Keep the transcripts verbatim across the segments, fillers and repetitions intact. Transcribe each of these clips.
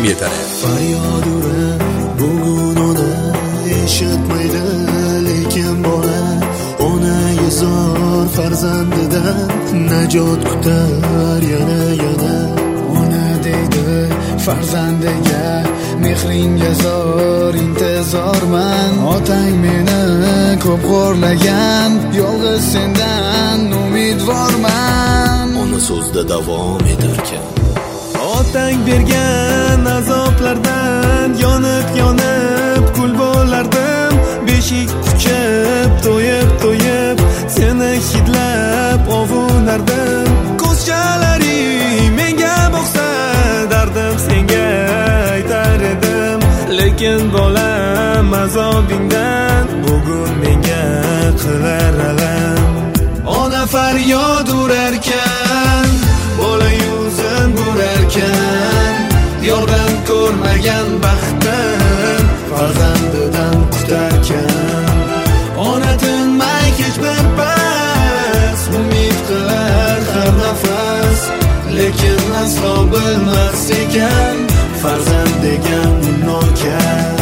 yetadi. Faryodura bugun ona eshitmaydi, lekin bola onaga zor farzandidan najot kutar yana yana. Ona deydi farzandiga mehringga zor intizorman, otang meni ko'p xo'rlagan, yolg'iz sendan umidvorman. Ona so'zda davom etarkan, Otang bergan azoblardan yonib yonib kul bo'lardim, beshik quchib to'yib to'yib seni hidlab ovunardim. Ko'zchalaring menga boqsa dardim senga aytar edim, lekin bolam azobingdan bugun menga qilar alam. Ona faryod urarkan, bola yuzin burarkan, yordan ko'rmagan baxtdan farzandidan qutarkan. Ona tinmay hech bir pas umid qilar har nafas, lekin aslo bilmas ekan farzand degan nokas.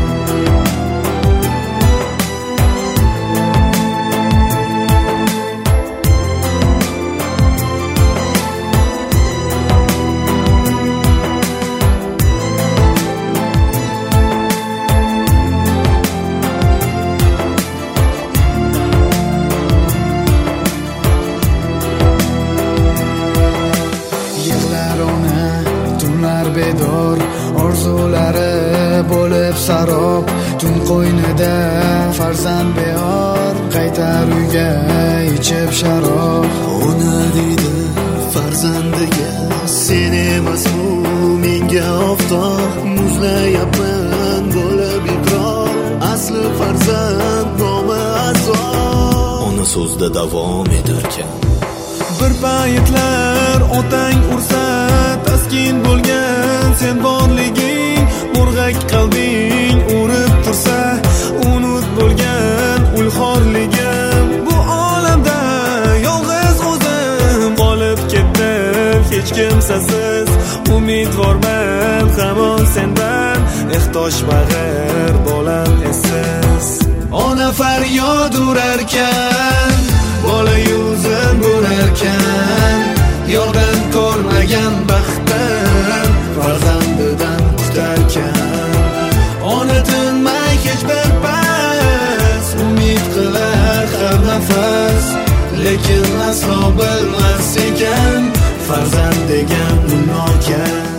Bedor orzulari bo'lib sarob, tun qo'ynida farzand beor, qaytar uyga ichib sharob. Ona deydi farzandiga sen emasmu menga oftob, muzlayapman bo'lib iqror, asli farzand nomi azob. ona so'zda davom etarkan, bir paytlar otang ursa taskin bo'lgan sen borliging, murg'ak qalbing urib tursa unut bo'lgan ulxorligim. Bu olamda yolg'iz o'zim qolib ketdim, hech kimsasiz, umidvorman hamon sendan, ehtoj bag'ir bolam essiz. Ona faryod urarkan, bola yuzin burarkan, yordan ko'rmagan baxtdan farzandidan qutarkan. Ona tinmay hech bir pas umid qilar har nafas, lekin aslo bilmas ekan farzand degan nokas.